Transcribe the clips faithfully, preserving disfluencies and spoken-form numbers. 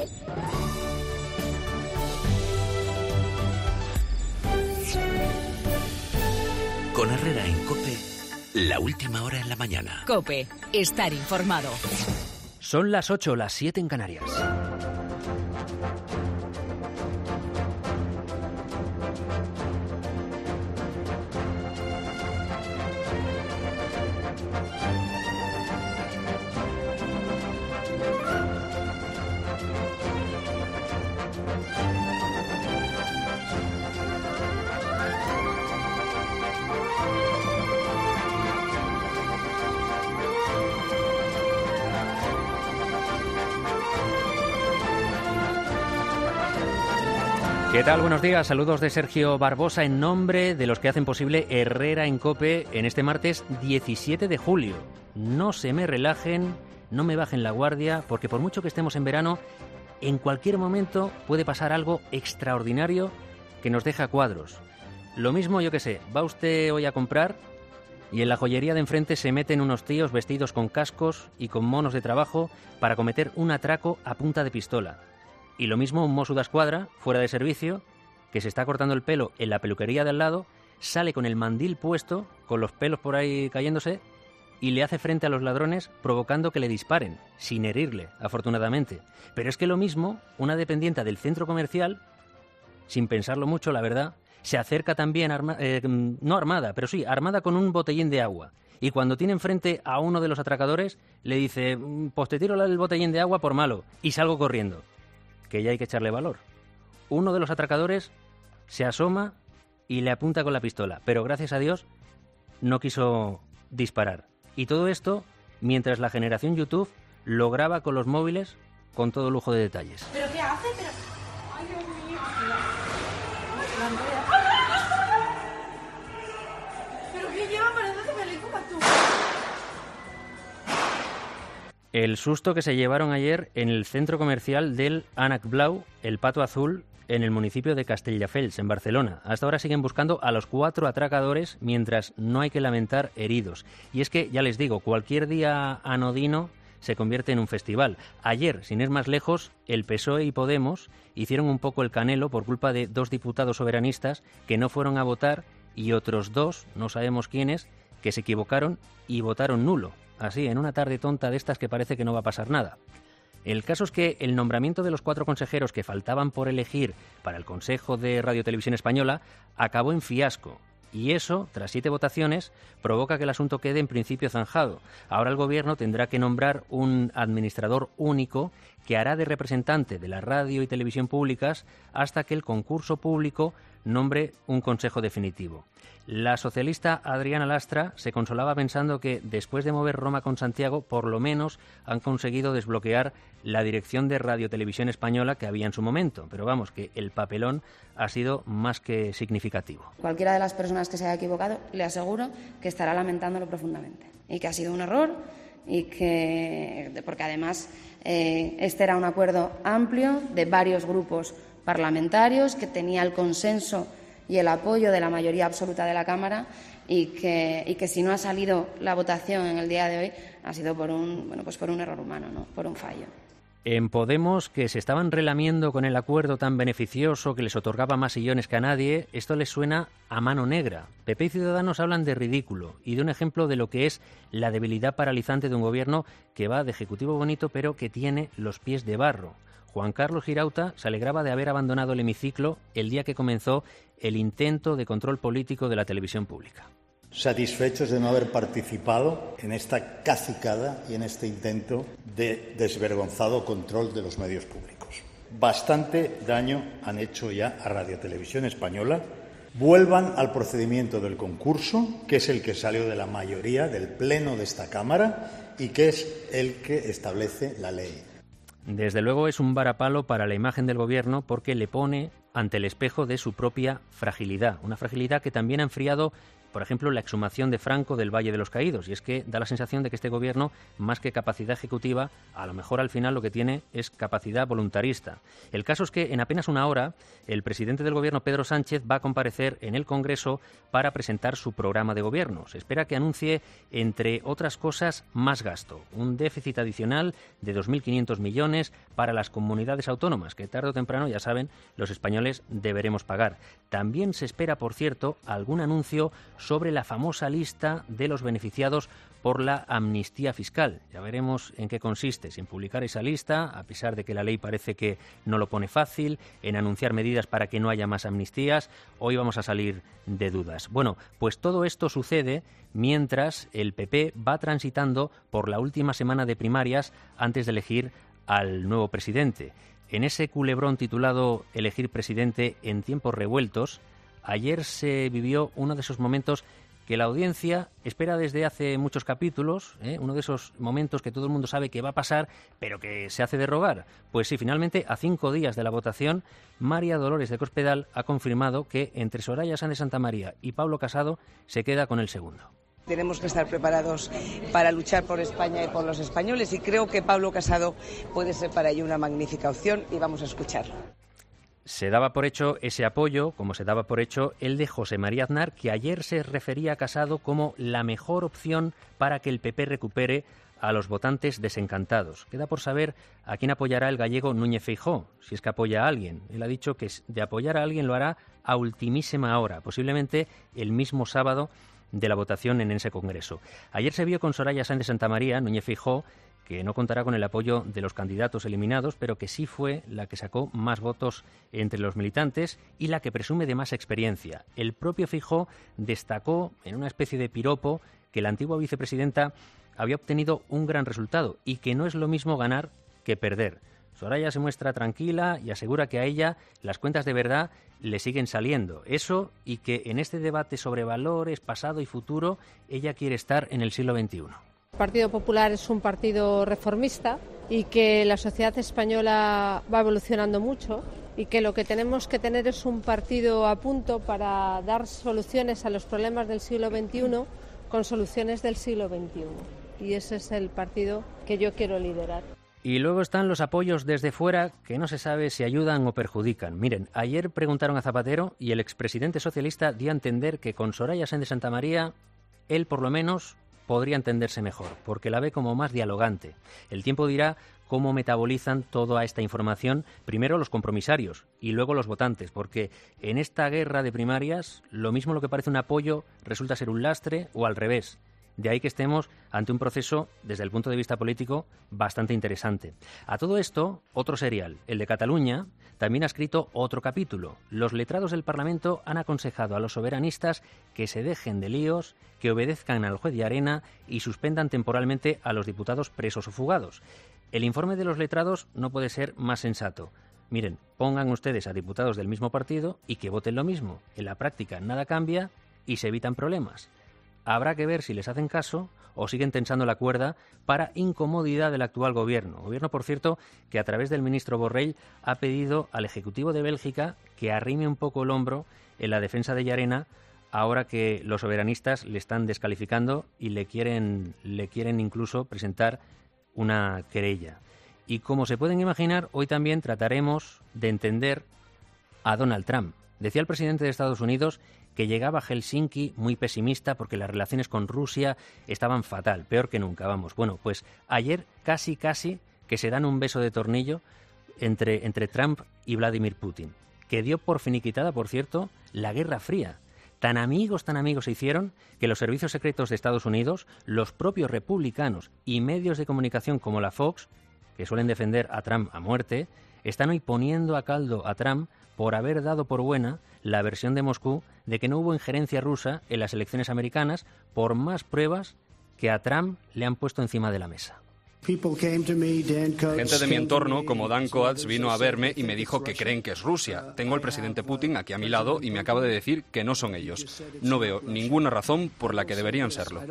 Con Herrera en COPE, la última hora en la mañana. COPE, estar informado. Son las ocho, las siete en Canarias. ¿Qué tal? Buenos días. Saludos de Sergio Barbosa en nombre de los que hacen posible Herrera en COPE en este martes diecisiete de julio. No se me relajen, no me bajen la guardia, porque por mucho que estemos en verano, en cualquier momento puede pasar algo extraordinario que nos deja cuadros. Lo mismo, yo que sé, va usted hoy a comprar y en la joyería de enfrente se meten unos tíos vestidos con cascos y con monos de trabajo para cometer un atraco a punta de pistola. Y lo mismo un Mossu d'Esquadra, fuera de servicio, que se está cortando el pelo en la peluquería de al lado, sale con el mandil puesto, con los pelos por ahí cayéndose, y le hace frente a los ladrones provocando que le disparen, sin herirle, afortunadamente. Pero es que lo mismo, una dependienta del centro comercial, sin pensarlo mucho, la verdad, se acerca también, arma, eh, no armada, pero sí, armada con un botellín de agua. Y cuando tiene enfrente a uno de los atracadores, le dice, pues te tiro el botellín de agua por malo, y salgo corriendo. Que ya hay que echarle valor. Uno de los atracadores se asoma y le apunta con la pistola, pero gracias a Dios no quiso disparar. Y todo esto mientras la generación YouTube lo graba con los móviles con todo lujo de detalles. ¿Pero qué hace? Pero... Ay, Dios mío. ¿Pero qué lleva? Parece que me lo comas tú. El susto que se llevaron ayer en el centro comercial del Ànec Blau, el Pato Azul, en el municipio de Castelldefels, en Barcelona. Hasta ahora siguen buscando a los cuatro atracadores, mientras no hay que lamentar heridos. Y es que, ya les digo, cualquier día anodino se convierte en un festival. Ayer, sin ir más lejos, el P S O E y Podemos hicieron un poco el canelo por culpa de dos diputados soberanistas que no fueron a votar y otros dos, no sabemos quiénes, que se equivocaron y votaron nulo. Así, en una tarde tonta de estas que parece que no va a pasar nada. El caso es que el nombramiento de los cuatro consejeros que faltaban por elegir para el Consejo de Radio Televisión Española acabó en fiasco. Y eso, tras siete votaciones, provoca que el asunto quede en principio zanjado. Ahora el Gobierno tendrá que nombrar un administrador único que hará de representante de la radio y televisión públicas hasta que el concurso público nombre un consejo definitivo. La socialista Adriana Lastra se consolaba pensando que, después de mover Roma con Santiago, por lo menos han conseguido desbloquear la dirección de Radio Televisión Española que había en su momento. Pero vamos, que el papelón ha sido más que significativo. Cualquiera de las personas que se haya equivocado, le aseguro que estará lamentándolo profundamente. Y que ha sido un error, y que porque además eh, este era un acuerdo amplio de varios grupos parlamentarios, que tenía el consenso y el apoyo de la mayoría absoluta de la Cámara y que, y que si no ha salido la votación en el día de hoy ha sido por un, bueno, pues por un error humano, ¿no? Por un fallo. En Podemos, que se estaban relamiendo con el acuerdo tan beneficioso que les otorgaba más sillones que a nadie, esto les suena a mano negra. P P y Ciudadanos hablan de ridículo y de un ejemplo de lo que es la debilidad paralizante de un gobierno que va de ejecutivo bonito pero que tiene los pies de barro. Juan Carlos Girauta se alegraba de haber abandonado el hemiciclo el día que comenzó el intento de control político de la televisión pública. Satisfechos de no haber participado en esta cacicada y en este intento de desvergonzado control de los medios públicos. Bastante daño han hecho ya a Radio Televisión Española. Vuelvan al procedimiento del concurso, que es el que salió de la mayoría del Pleno de esta Cámara y que es el que establece la ley. Desde luego es un varapalo para la imagen del Gobierno porque le pone ante el espejo de su propia fragilidad. Una fragilidad que también ha enfriado por ejemplo, la exhumación de Franco del Valle de los Caídos. Y es que da la sensación de que este gobierno, más que capacidad ejecutiva, a lo mejor al final lo que tiene es capacidad voluntarista. El caso es que en apenas una hora el presidente del gobierno, Pedro Sánchez, va a comparecer en el Congreso para presentar su programa de gobierno. Se espera que anuncie, entre otras cosas, más gasto, un déficit adicional de dos mil quinientos millones para las comunidades autónomas, que tarde o temprano, ya saben, los españoles deberemos pagar. También se espera, por cierto, algún anuncio sobre la famosa lista de los beneficiados por la amnistía fiscal. Ya veremos en qué consiste, si en publicar esa lista, a pesar de que la ley parece que no lo pone fácil, en anunciar medidas para que no haya más amnistías. Hoy vamos a salir de dudas. Bueno, pues todo esto sucede mientras el P P va transitando por la última semana de primarias antes de elegir al nuevo presidente. En ese culebrón titulado Elegir presidente en tiempos revueltos, ayer se vivió uno de esos momentos que la audiencia espera desde hace muchos capítulos, ¿eh? uno de esos momentos que todo el mundo sabe que va a pasar, pero que se hace de rogar. Pues sí, finalmente, a cinco días de la votación, María Dolores de Cospedal ha confirmado que entre Soraya Sáenz de Santamaría y Pablo Casado se queda con el segundo. Tenemos que estar preparados para luchar por España y por los españoles, y creo que Pablo Casado puede ser para ello una magnífica opción, y vamos a escucharlo. Se daba por hecho ese apoyo, como se daba por hecho el de José María Aznar, que ayer se refería a Casado como la mejor opción para que el P P recupere a los votantes desencantados. Queda por saber a quién apoyará el gallego Núñez Feijóo, si es que apoya a alguien. Él ha dicho que de apoyar a alguien lo hará a ultimísima hora, posiblemente el mismo sábado de la votación en ese Congreso. Ayer se vio con Soraya Sáenz de Santamaría, Núñez Feijóo, que no contará con el apoyo de los candidatos eliminados, pero que sí fue la que sacó más votos entre los militantes y la que presume de más experiencia. El propio Feijóo destacó en una especie de piropo que la antigua vicepresidenta había obtenido un gran resultado y que no es lo mismo ganar que perder. Soraya se muestra tranquila y asegura que a ella las cuentas de verdad le siguen saliendo. Eso, y que en este debate sobre valores, pasado y futuro, ella quiere estar en el siglo veintiuno. El Partido Popular es un partido reformista y que la sociedad española va evolucionando mucho y que lo que tenemos que tener es un partido a punto para dar soluciones a los problemas del siglo veintiuno con soluciones del siglo veintiuno. Y ese es el partido que yo quiero liderar. Y luego están los apoyos desde fuera que no se sabe si ayudan o perjudican. Miren, ayer preguntaron a Zapatero y el expresidente socialista dio a entender que con Soraya Sáenz de Santamaría él por lo menos podría entenderse mejor, porque la ve como más dialogante. El tiempo dirá cómo metabolizan toda esta información, primero los compromisarios y luego los votantes, porque en esta guerra de primarias lo mismo lo que parece un apoyo resulta ser un lastre o al revés. De ahí que estemos ante un proceso, desde el punto de vista político, bastante interesante. A todo esto, otro serial, el de Cataluña, también ha escrito otro capítulo. Los letrados del Parlamento han aconsejado a los soberanistas que se dejen de líos, que obedezcan al juez de Llarena y suspendan temporalmente a los diputados presos o fugados. El informe de los letrados no puede ser más sensato. Miren, pongan ustedes a diputados del mismo partido y que voten lo mismo. En la práctica nada cambia y se evitan problemas. Habrá que ver si les hacen caso o siguen tensando la cuerda para incomodidad del actual gobierno. Gobierno, por cierto, que a través del ministro Borrell ha pedido al Ejecutivo de Bélgica que arrime un poco el hombro en la defensa de Llarena, ahora que los soberanistas le están descalificando y le quieren, le quieren incluso presentar una querella. Y como se pueden imaginar, hoy también trataremos de entender a Donald Trump. Decía el presidente de Estados Unidos que llegaba a Helsinki muy pesimista porque las relaciones con Rusia estaban fatal, peor que nunca, vamos. Bueno, pues ayer casi, casi que se dan un beso de tornillo entre, entre Trump y Vladimir Putin, que dio por finiquitada, por cierto, la Guerra Fría. Tan amigos, tan amigos se hicieron que los servicios secretos de Estados Unidos, los propios republicanos y medios de comunicación como la Fox, que suelen defender a Trump a muerte, están hoy poniendo a caldo a Trump por haber dado por buena la versión de Moscú de que no hubo injerencia rusa en las elecciones americanas, por más pruebas que a Trump le han puesto encima de la mesa. Gente de mi entorno, como Dan Coats, vino a verme y me dijo que creen que es Rusia. Tengo al presidente Putin aquí a mi lado y me acaba de decir que no son ellos. No veo ninguna razón por la que deberían serlo.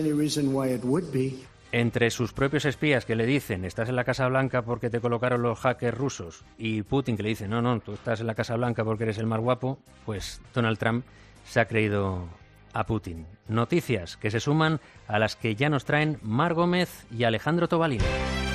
Entre sus propios espías que le dicen estás en la Casa Blanca porque te colocaron los hackers rusos y Putin que le dice no, no, tú estás en la Casa Blanca porque eres el más guapo, pues Donald Trump se ha creído a Putin. Noticias que se suman a las que ya nos traen Mar Gómez y Alejandro Tobalino.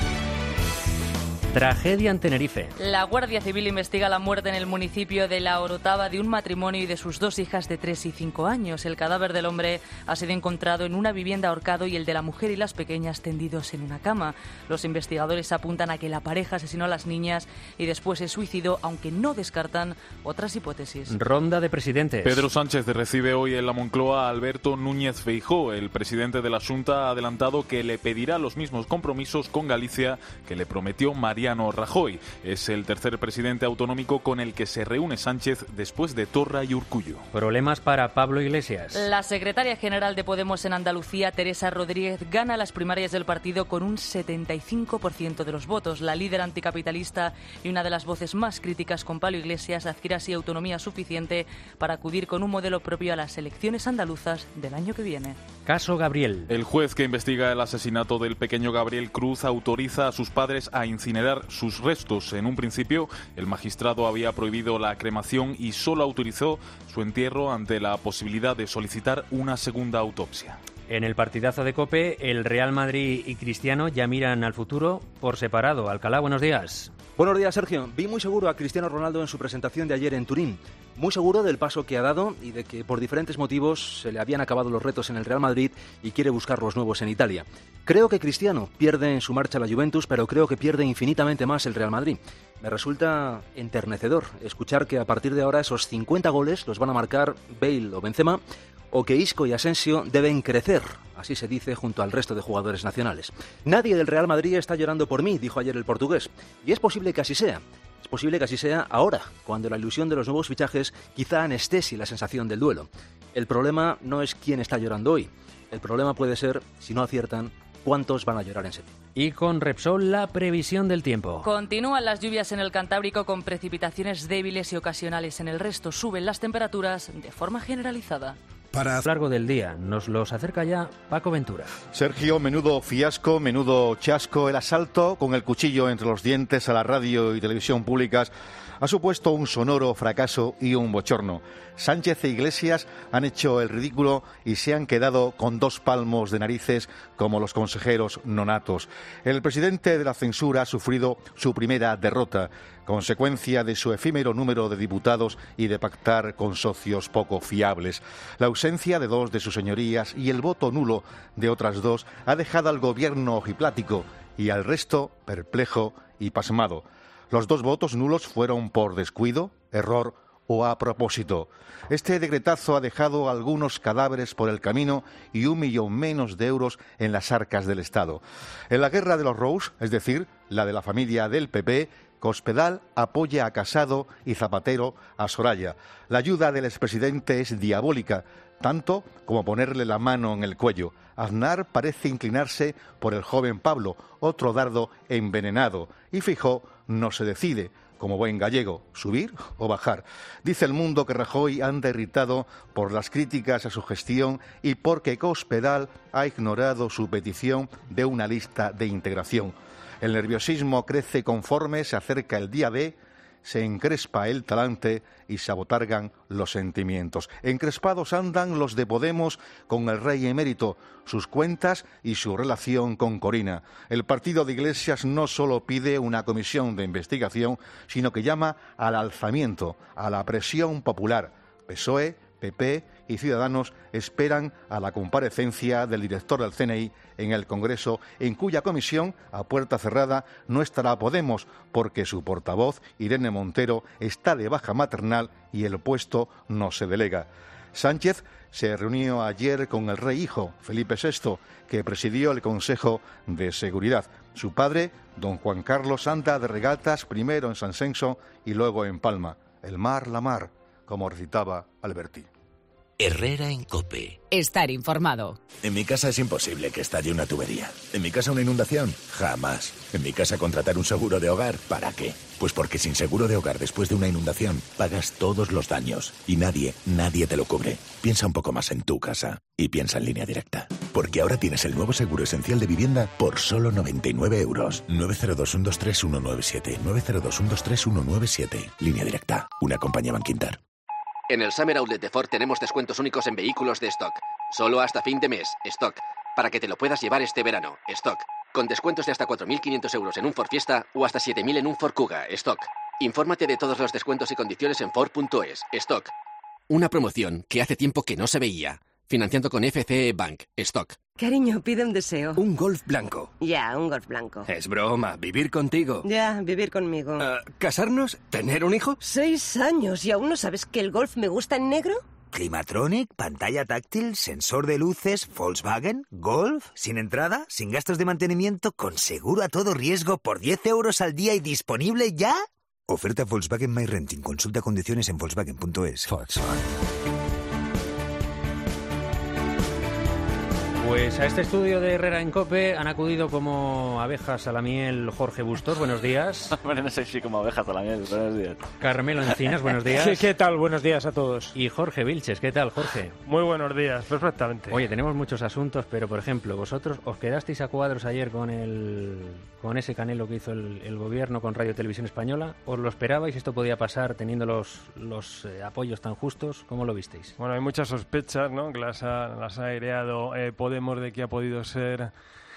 Tragedia en Tenerife. La Guardia Civil investiga la muerte en el municipio de La Orotava de un matrimonio y de sus dos hijas de tres y cinco años. El cadáver del hombre ha sido encontrado en una vivienda ahorcado y el de la mujer y las pequeñas tendidos en una cama. Los investigadores apuntan a que la pareja asesinó a las niñas y después se suicidó, aunque no descartan otras hipótesis. Ronda de presidentes. Pedro Sánchez recibe hoy en la Moncloa a Alberto Núñez Feijóo. El presidente de la Xunta ha adelantado que le pedirá los mismos compromisos con Galicia que le prometió Mariano Rajoy. Es el tercer presidente autonómico con el que se reúne Sánchez después de Torra y Urkullu. Problemas para Pablo Iglesias. La secretaria general de Podemos en Andalucía, Teresa Rodríguez, gana las primarias del partido con un setenta y cinco por ciento de los votos. La líder anticapitalista y una de las voces más críticas con Pablo Iglesias adquiere así autonomía suficiente para acudir con un modelo propio a las elecciones andaluzas del año que viene. Caso Gabriel. El juez que investiga el asesinato del pequeño Gabriel Cruz autoriza a sus padres a incinerar sus restos. En un principio, el magistrado había prohibido la cremación y solo autorizó su entierro ante la posibilidad de solicitar una segunda autopsia. En el partidazo de COPE, el Real Madrid y Cristiano ya miran al futuro por separado. Alcalá, buenos días. Buenos días, Sergio. Vi muy seguro a Cristiano Ronaldo en su presentación de ayer en Turín. Muy seguro del paso que ha dado y de que por diferentes motivos se le habían acabado los retos en el Real Madrid y quiere buscar los nuevos en Italia. Creo que Cristiano pierde en su marcha la Juventus, pero creo que pierde infinitamente más el Real Madrid. Me resulta enternecedor escuchar que a partir de ahora esos cincuenta goles los van a marcar Bale o Benzema, o que Isco y Asensio deben crecer, así se dice junto al resto de jugadores nacionales. Nadie del Real Madrid está llorando por mí, dijo ayer el portugués, y es posible que así sea. Es posible que así sea ahora, cuando la ilusión de los nuevos fichajes quizá anestesie la sensación del duelo. El problema no es quién está llorando hoy. El problema puede ser, si no aciertan, cuántos van a llorar en septiembre. Y con Repsol, la previsión del tiempo. Continúan las lluvias en el Cantábrico con precipitaciones débiles y ocasionales en el resto. Suben las temperaturas de forma generalizada. Para a lo largo del día nos los acerca ya Paco Ventura. Sergio, menudo fiasco, menudo chasco. El asalto con el cuchillo entre los dientes a la radio y televisión públicas ha supuesto un sonoro fracaso y un bochorno. Sánchez e Iglesias han hecho el ridículo y se han quedado con dos palmos de narices como los consejeros nonatos. El presidente de la censura ha sufrido su primera derrota, consecuencia de su efímero número de diputados y de pactar con socios poco fiables. La ausencia de dos de sus señorías y el voto nulo de otras dos ha dejado al gobierno ojiplático y al resto perplejo y pasmado. Los dos votos nulos fueron por descuido, error o a propósito. Este decretazo ha dejado algunos cadáveres por el camino y un millón menos de euros en las arcas del Estado. En la guerra de los Rous, es decir, la de la familia del P P, Cospedal apoya a Casado y Zapatero a Soraya. La ayuda del expresidente es diabólica, tanto como ponerle la mano en el cuello. Aznar parece inclinarse por el joven Pablo, otro dardo envenenado, y Feijóo no se decide, como buen gallego, subir o bajar. Dice El Mundo que Rajoy anda irritado por las críticas a su gestión y porque Cospedal ha ignorado su petición de una lista de integración. El nerviosismo crece conforme se acerca el día D, se encrespa el talante y se abotargan los sentimientos. Encrespados andan los de Podemos con el rey emérito, sus cuentas y su relación con Corina. El partido de Iglesias no solo pide una comisión de investigación, sino que llama al alzamiento, a la presión popular. P S O E, P P y Ciudadanos esperan a la comparecencia del director del C N I en el Congreso, en cuya comisión, a puerta cerrada, no estará Podemos, porque su portavoz, Irene Montero, está de baja maternal y el puesto no se delega. Sánchez se reunió ayer con el rey hijo, Felipe sexto, que presidió el Consejo de Seguridad. Su padre, don Juan Carlos, anda de regatas primero en San Censo y luego en Palma. El mar, la mar, como recitaba Alberti. Herrera en COPE. Estar informado. En mi casa es imposible que estalle una tubería. En mi casa una inundación, jamás. En mi casa contratar un seguro de hogar, ¿para qué? Pues porque sin seguro de hogar después de una inundación pagas todos los daños y nadie, nadie te lo cubre. Piensa un poco más en tu casa y piensa en Línea Directa. Porque ahora tienes el nuevo seguro esencial de vivienda por solo noventa y nueve euros. nueve cero dos, uno dos tres, uno nueve siete. nueve cero dos, uno dos tres, uno nueve siete. Línea Directa. Una compañía Banquinter. En el Summer Outlet de Ford tenemos descuentos únicos en vehículos de stock. Solo hasta fin de mes. Stock. Para que te lo puedas llevar este verano. Stock. Con descuentos de hasta cuatro mil quinientos euros en un Ford Fiesta o hasta siete mil en un Ford Kuga. Stock. Infórmate de todos los descuentos y condiciones en Ford punto es. Stock. Una promoción que hace tiempo que no se veía. Financiando con F C E Bank. Stock. Cariño, pide un deseo. Un Golf blanco. Ya, un Golf blanco. Es broma, vivir contigo. Ya, vivir conmigo. Uh, ¿Casarnos? ¿Tener un hijo? Seis años y aún no sabes que el Golf me gusta en negro. Climatronic, pantalla táctil, sensor de luces, Volkswagen, Golf, sin entrada, sin gastos de mantenimiento, con seguro a todo riesgo por diez euros al día y disponible ya. Oferta Volkswagen My Renting. Consulta condiciones en Volkswagen punto es. Volkswagen. Pues a este estudio de Herrera en COPE han acudido como abejas a la miel Jorge Bustos, buenos días. Bueno, no sé si como abejas a la miel, buenos días. Carmelo Encinas, buenos días. ¿Qué, ¿Qué tal? Buenos días a todos. Y Jorge Vilches, ¿qué tal, Jorge? Muy buenos días, perfectamente. Oye, tenemos muchos asuntos, pero por ejemplo, vosotros os quedasteis a cuadros ayer con el con ese canelo que hizo el, el gobierno con Radio Televisión Española. ¿Os lo esperabais? ¿Esto podía pasar teniendo los, los eh, apoyos tan justos? ¿Cómo lo visteis? Bueno, hay muchas sospechas, ¿no?, que las ha, las ha aireado eh, Podemos de que ha podido ser,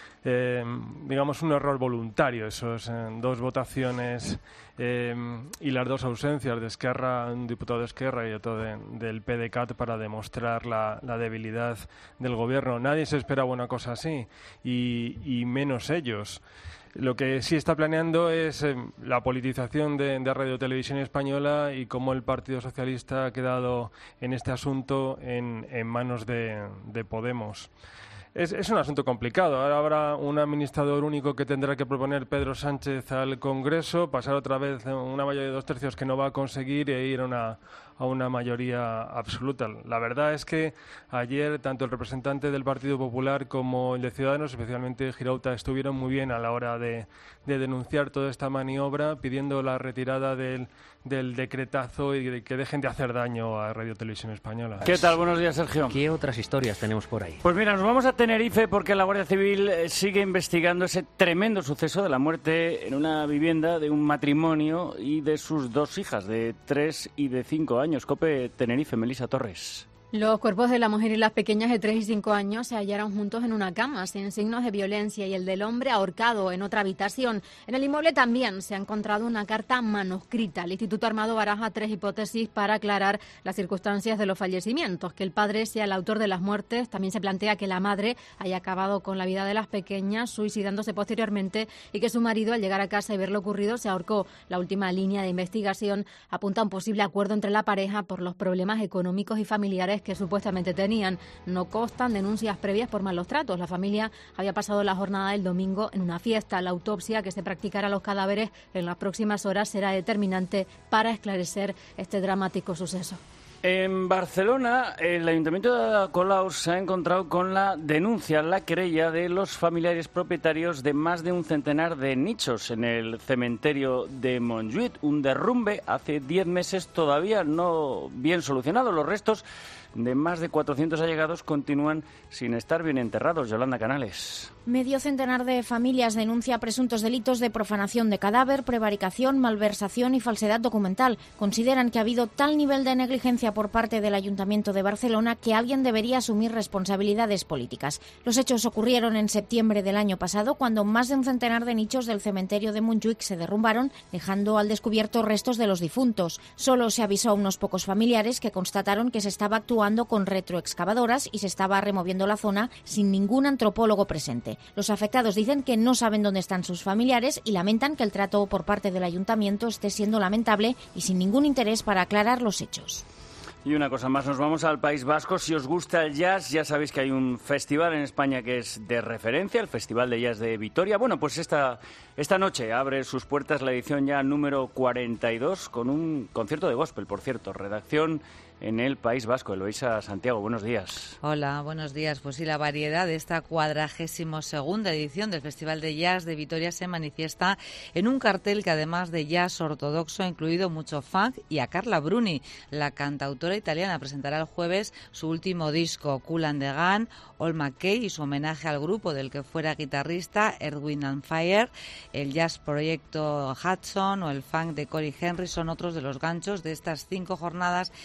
eh, digamos, un error voluntario, esos eh, dos votaciones eh, y las dos ausencias de Esquerra, un diputado de Esquerra y otro de, del P D C A T, para demostrar la, la debilidad del gobierno. Nadie se esperaba una cosa así, y, y menos ellos. Lo que sí está planeando es eh, la politización de, de Radio Televisión Española y cómo el Partido Socialista ha quedado en este asunto en, en manos de, de Podemos. Es, es un asunto complicado. Ahora habrá un administrador único que tendrá que proponer Pedro Sánchez al Congreso, pasar otra vez una mayoría de dos tercios que no va a conseguir e ir a una, a una mayoría absoluta. La verdad es que ayer tanto el representante del Partido Popular como el de Ciudadanos, especialmente Girauta, estuvieron muy bien a la hora de, de denunciar toda esta maniobra, pidiendo la retirada del, del decretazo y de que dejen de hacer daño a Radio Televisión Española. ¿Qué tal? Buenos días, Sergio. ¿Qué otras historias tenemos por ahí? Pues mira, nos vamos a Tenerife porque la Guardia Civil sigue investigando ese tremendo suceso de la muerte en una vivienda de un matrimonio y de sus dos hijas de tres y de cinco años. COPE Tenerife, Melisa Torres. Los cuerpos de la mujer y las pequeñas de tres y cinco años se hallaron juntos en una cama, sin signos de violencia, y el del hombre ahorcado en otra habitación. En el inmueble también se ha encontrado una carta manuscrita. El Instituto Armado baraja tres hipótesis para aclarar las circunstancias de los fallecimientos. Que el padre sea el autor de las muertes. También se plantea que la madre haya acabado con la vida de las pequeñas, suicidándose posteriormente, y que su marido, al llegar a casa y ver lo ocurrido, se ahorcó. La última línea de investigación apunta a un posible acuerdo entre la pareja por los problemas económicos y familiares que supuestamente tenían. No constan denuncias previas por malos tratos. La familia había pasado la jornada del domingo en una fiesta. La autopsia que se practicará a los cadáveres en las próximas horas será determinante para esclarecer este dramático suceso. En Barcelona, el Ayuntamiento de Ada Colau se ha encontrado con la denuncia, la querella de los familiares propietarios de más de un centenar de nichos en el cementerio de Montjuïc. Un derrumbe hace diez meses todavía no bien solucionado. Los restos de más de cuatrocientos allegados continúan sin estar bien enterrados. Yolanda Canales. Medio centenar de familias denuncia presuntos delitos de profanación de cadáver, prevaricación, malversación y falsedad documental. Consideran que ha habido tal nivel de negligencia por parte del Ayuntamiento de Barcelona que alguien debería asumir responsabilidades políticas. Los hechos ocurrieron en septiembre del año pasado, cuando más de un centenar de nichos del cementerio de Montjuïc se derrumbaron, dejando al descubierto restos de los difuntos. Solo se avisó a unos pocos familiares, que constataron que se estaba actuando con retroexcavadoras y se estaba removiendo la zona sin ningún antropólogo presente. Los afectados dicen que no saben dónde están sus familiares y lamentan que el trato por parte del ayuntamiento esté siendo lamentable y sin ningún interés para aclarar los hechos. Y una cosa más, nos vamos al País Vasco. Si os gusta el jazz, ya sabéis que hay un festival en España que es de referencia, el Festival de Jazz de Vitoria. Bueno, pues esta, esta noche abre sus puertas la edición ya número cuarenta y dos con un concierto de gospel, por cierto. Redacción en el País Vasco. Eloísa Santiago, buenos días. Hola, buenos días. Pues sí, la variedad de esta cuadragésimo segunda edición del Festival de Jazz de Vitoria se manifiesta en un cartel que, además de jazz ortodoxo, ha incluido mucho funk, y a Carla Bruni, la cantautora italiana, presentará el jueves su último disco, Kool and the Gang, All McKay, y su homenaje al grupo del que fuera guitarrista, Earth, Wind and Fire. El jazz proyecto Hudson o el funk de Corey Henry son otros de los ganchos de estas cinco jornadas y un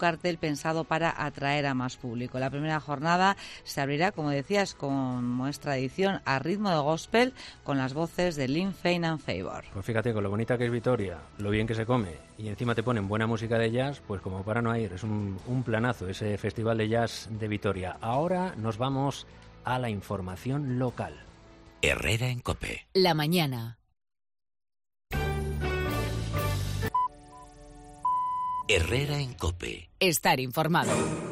cartel pensado para atraer a más público. La primera jornada se abrirá, como decías, como es tradición, a ritmo de gospel, con las voces de Lynn Fane and Favor. Pues fíjate, con lo bonita que es Vitoria, lo bien que se come, y encima te ponen buena música de jazz, pues como para no ir, es un, un planazo ese Festival de Jazz de Vitoria. Ahora nos vamos a la información local. Herrera en COPE. La mañana. Herrera en COPE. Estar informado.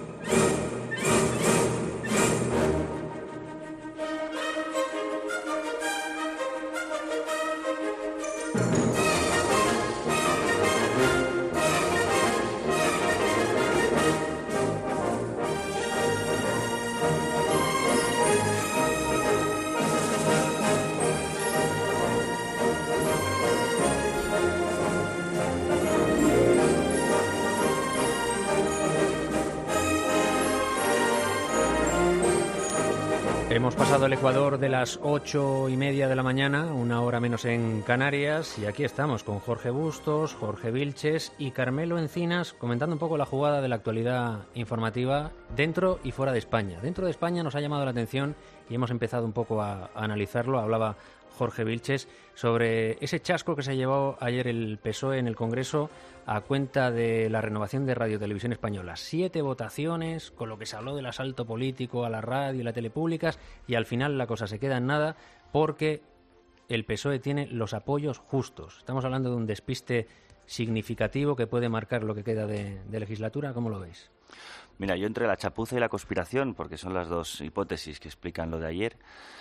Hemos pasado el Ecuador de las ocho y media de la mañana, una hora menos en Canarias, y aquí estamos con Jorge Bustos, Jorge Vilches y Carmelo Encinas comentando un poco la jugada de la actualidad informativa dentro y fuera de España. Dentro de España nos ha llamado la atención y hemos empezado un poco a, a analizarlo. Hablaba Jorge Vilches sobre ese chasco que se llevó ayer el P S O E en el Congreso a cuenta de la renovación de Radio Televisión Española. Siete votaciones, con lo que se habló del asalto político a la radio y la tele públicas, y al final la cosa se queda en nada porque el P S O E tiene los apoyos justos. Estamos hablando de un despiste significativo que puede marcar lo que queda de, de legislatura. ¿Cómo lo veis? Mira, yo entre la chapuza y la conspiración, porque son las dos hipótesis que explican lo de ayer.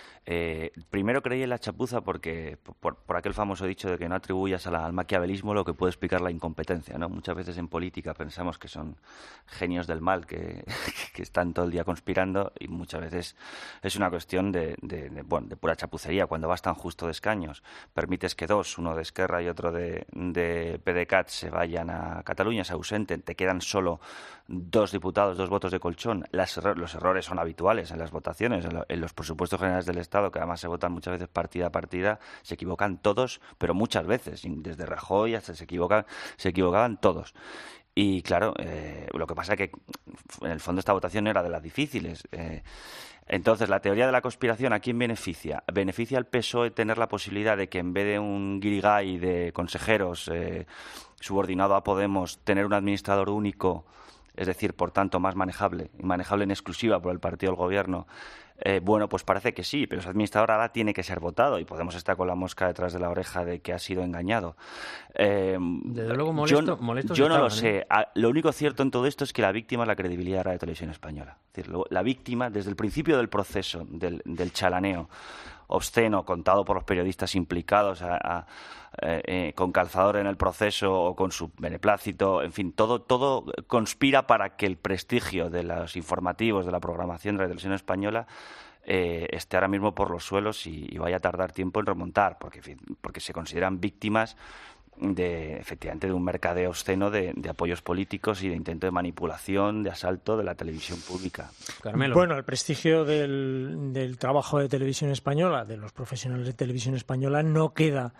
Eh, primero creí en la chapuza porque por, por aquel famoso dicho de que no atribuyas a la, al maquiavelismo lo que puede explicar la incompetencia, ¿no? Muchas veces en política pensamos que son genios del mal que, que están todo el día conspirando, y muchas veces es una cuestión de, de, de, bueno, de pura chapucería. Cuando vas tan justo de escaños, permites que dos, uno de Esquerra y otro de, de PDeCAT, se vayan a Cataluña, se ausenten, te quedan solo dos diputados, dos votos de colchón. Las, los errores son habituales en las votaciones, en, lo, en los presupuestos generales del Estado, que además se votan muchas veces partida a partida, se equivocan todos, pero muchas veces, desde Rajoy hasta se equivocan, se equivocaban todos. Y claro, eh, lo que pasa es que en el fondo esta votación era de las difíciles. Eh, entonces, la teoría de la conspiración, ¿a quién beneficia? Beneficia al P S O E tener la posibilidad de que en vez de un guirigay de consejeros eh, subordinado a Podemos, tener un administrador único, es decir, por tanto, más manejable, y manejable en exclusiva por el partido del gobierno. Eh, bueno, pues parece que sí, pero ese administrador ahora tiene que ser votado y Podemos estar con la mosca detrás de la oreja de que ha sido engañado. Eh, Desde luego molesto, yo molestos yo no estaban, lo sé. ¿eh? A, lo único cierto en todo esto es que la víctima es la credibilidad de Radio Televisión Española. Es decir, lo, la víctima, desde el principio del proceso, del, del chalaneo obsceno contado por los periodistas implicados a, a, eh, con calzador en el proceso o con su beneplácito, en fin, todo, todo conspira para que el prestigio de los informativos, de la programación de la televisión española eh, esté ahora mismo por los suelos y, y vaya a tardar tiempo en remontar, porque, en fin, porque se consideran víctimas de, efectivamente, de un mercadeo obsceno de, de apoyos políticos y de intento de manipulación, de asalto de la televisión pública. Carmelo. Bueno, el prestigio del, del trabajo de televisión española, de los profesionales de televisión española, no queda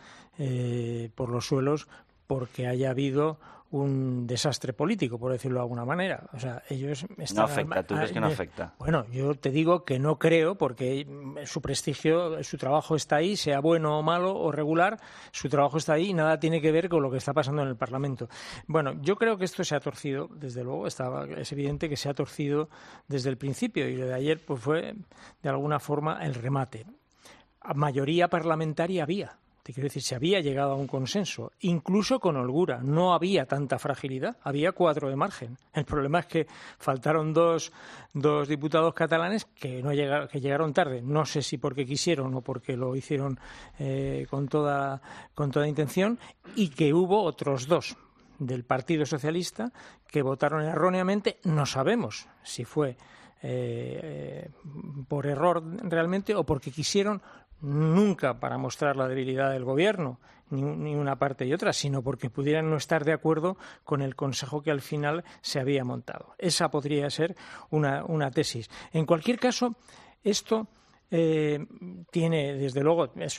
eh, por los suelos porque haya habido un desastre político, por decirlo de alguna manera. O sea, ellos están... No afecta, ¿tú crees que no afecta? Bueno, yo te digo que no creo, porque su prestigio, su trabajo está ahí, sea bueno o malo o regular, su trabajo está ahí y nada tiene que ver con lo que está pasando en el Parlamento. Bueno, yo creo que esto se ha torcido, desde luego, estaba, es evidente que se ha torcido desde el principio, y lo de ayer pues fue, de alguna forma, el remate. A mayoría parlamentaria había. Te quiero decir, se había llegado a un consenso, incluso con holgura. No había tanta fragilidad, había cuatro de margen. El problema es que faltaron dos, dos diputados catalanes que no llegaron, que llegaron tarde. No sé si porque quisieron o porque lo hicieron eh, con toda, con toda intención, y que hubo otros dos del Partido Socialista que votaron erróneamente. No sabemos si fue eh, por error realmente o porque quisieron, nunca para mostrar la debilidad del gobierno, ni, ni una parte y otra, sino porque pudieran no estar de acuerdo con el consejo que al final se había montado. Esa podría ser una, una tesis. En cualquier caso, esto eh, tiene, desde luego, es,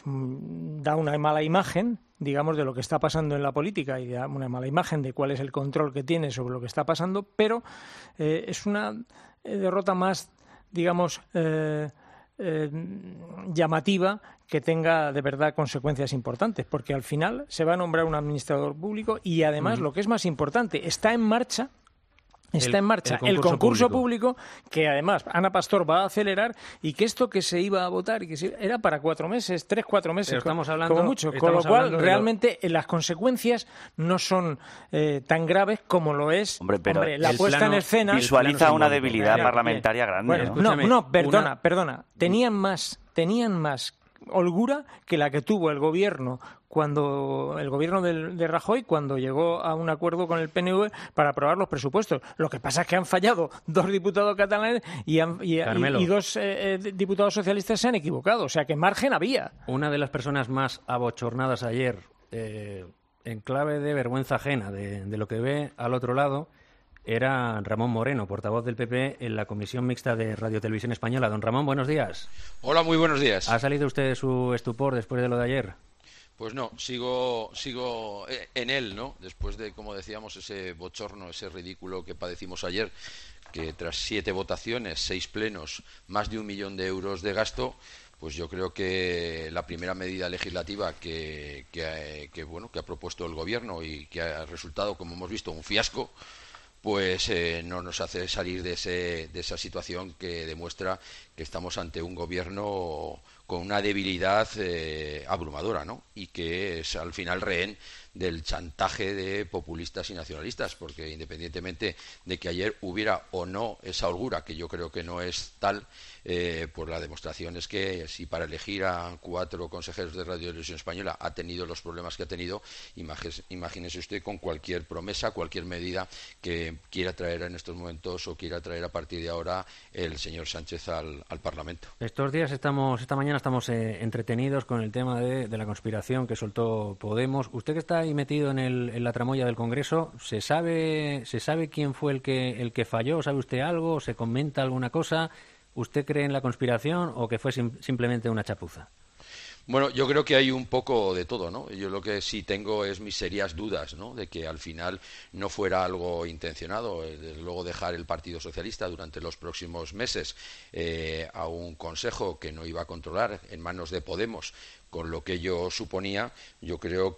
da una mala imagen, digamos, de lo que está pasando en la política y da una mala imagen de cuál es el control que tiene sobre lo que está pasando, pero eh, es una derrota más, digamos, eh, eh, llamativa, que tenga de verdad consecuencias importantes, porque al final se va a nombrar un administrador público y además, uh-huh. lo que es más importante, está en marcha Está el, en marcha el concurso, el concurso público. público, que además Ana Pastor va a acelerar, y que esto que se iba a votar y que se, era para cuatro meses, tres, cuatro meses, Pero estamos hablando, como mucho. Con lo cual, realmente lo... las consecuencias no son eh, tan graves como lo es hombre, pero hombre, la puesta plano, en escena. Visualiza una debilidad bien, parlamentaria grande. Bueno, ¿no? no, no, perdona, una... perdona. Tenían más, tenían más holgura que la que tuvo el gobierno cuando el gobierno de, de Rajoy cuando llegó a un acuerdo con el P N V para aprobar los presupuestos. Lo que pasa es que han fallado dos diputados catalanes y, han, y, y, y dos eh, diputados socialistas se han equivocado. O sea, que margen había. Una de las personas más abochornadas ayer, eh, en clave de vergüenza ajena de, de lo que ve al otro lado, era Ramón Moreno, portavoz del P P en la Comisión Mixta de Radio Televisión Española. Don Ramón, buenos días. Hola, muy buenos días. ¿Ha salido usted de su estupor después de lo de ayer? Pues no, sigo, sigo en él, ¿no? Después de, como decíamos, ese bochorno, ese ridículo que padecimos ayer, que tras siete votaciones, seis plenos, más de un millón de euros de gasto, pues yo creo que la primera medida legislativa que, que, que, bueno, que ha propuesto el Gobierno y que ha resultado, como hemos visto, un fiasco, pues eh, no nos hace salir de, ese, de esa situación que demuestra que estamos ante un Gobierno con una debilidad eh, abrumadora, ¿no? Y que es al final rehén del chantaje de populistas y nacionalistas, porque independientemente de que ayer hubiera o no esa holgura, que yo creo que no es tal, eh, pues la demostración es que si para elegir a cuatro consejeros de Radio Televisión Española ha tenido los problemas que ha tenido, imagínese usted con cualquier promesa, cualquier medida que quiera traer en estos momentos o quiera traer a partir de ahora el señor Sánchez al, al Parlamento. Estos días estamos, esta mañana estamos eh, entretenidos con el tema de, de la conspiración que soltó Podemos. Usted que está ahí metido en, el, en la tramoya del Congreso, ¿se sabe, se sabe quién fue el que, el que falló? ¿Sabe usted algo? ¿Se comenta alguna cosa? ¿Usted cree en la conspiración o que fue sim- simplemente una chapuza? Bueno, yo creo que hay un poco de todo, ¿no? Yo lo que sí tengo es mis serias dudas, ¿no? De que al final no fuera algo intencionado, desde luego dejar el Partido Socialista durante los próximos meses eh, a un consejo que no iba a controlar en manos de Podemos, con lo que yo suponía. Yo creo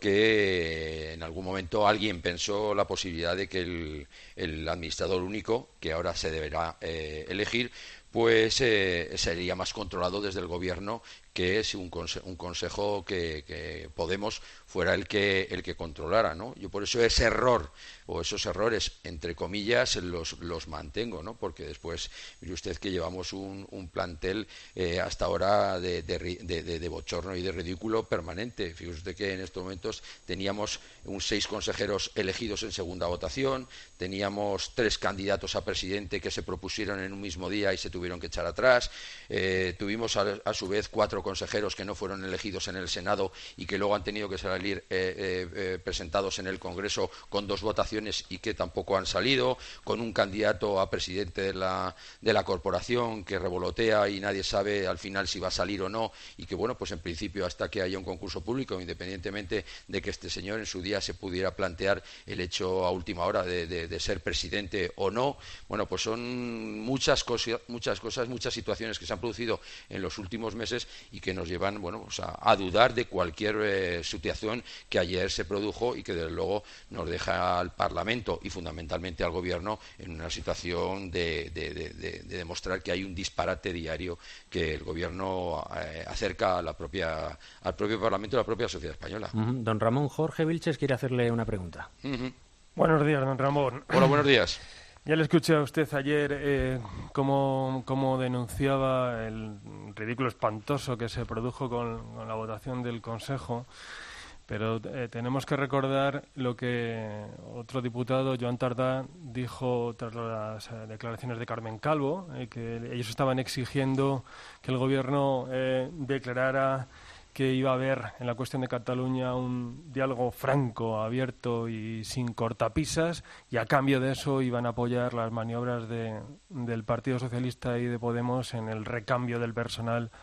que en algún momento alguien pensó la posibilidad de que el, el administrador único, que ahora se deberá eh, elegir, pues eh, sería más controlado desde el Gobierno que si un, conse- un consejo que, que Podemos fuera el que el que controlara, ¿no? Yo por eso ese error o esos errores entre comillas los los mantengo, ¿no? Porque después mire usted que llevamos un, un plantel eh, hasta ahora de, de, de, de, de bochorno y de ridículo permanente. Fíjese usted que en estos momentos teníamos un seis consejeros elegidos en segunda votación, teníamos tres candidatos a presidente que se propusieron en un mismo día y se tuvieron que echar atrás, eh, tuvimos a, a su vez cuatro consejeros que no fueron elegidos en el Senado y que luego han tenido que salir eh, eh, eh, presentados en el Congreso con dos votaciones y que tampoco han salido, con un candidato a presidente de la, de la corporación que revolotea y nadie sabe al final si va a salir o no, y que bueno, pues en principio hasta que haya un concurso público, independientemente de que este señor en su día se pudiera plantear el hecho a última hora de, de, de ser presidente o no, bueno, pues son muchas cosas, muchas cosas, muchas situaciones que se han producido en los últimos meses y que nos llevan, bueno, pues a, a dudar de cualquier eh, situación que ayer se produjo y que desde luego nos deja al Parlamento y fundamentalmente al Gobierno en una situación de, de, de, de, de demostrar que hay un disparate diario que el Gobierno eh, acerca a la propia, al propio Parlamento y a la propia sociedad española. Uh-huh. Don Ramón Jorge Vilches quiere hacerle una pregunta. Uh-huh. Buenos días, don Ramón. Hola, buenos días. Ya le escuché a usted ayer eh, cómo, cómo denunciaba el ridículo espantoso que se produjo con, con la votación del Consejo, pero eh, tenemos que recordar lo que otro diputado, Joan Tardá, dijo tras las eh, declaraciones de Carmen Calvo, eh, que ellos estaban exigiendo que el Gobierno eh, declarara que iba a haber en la cuestión de Cataluña un diálogo franco, abierto y sin cortapisas, y a cambio de eso iban a apoyar las maniobras de, del Partido Socialista y de Podemos en el recambio del personal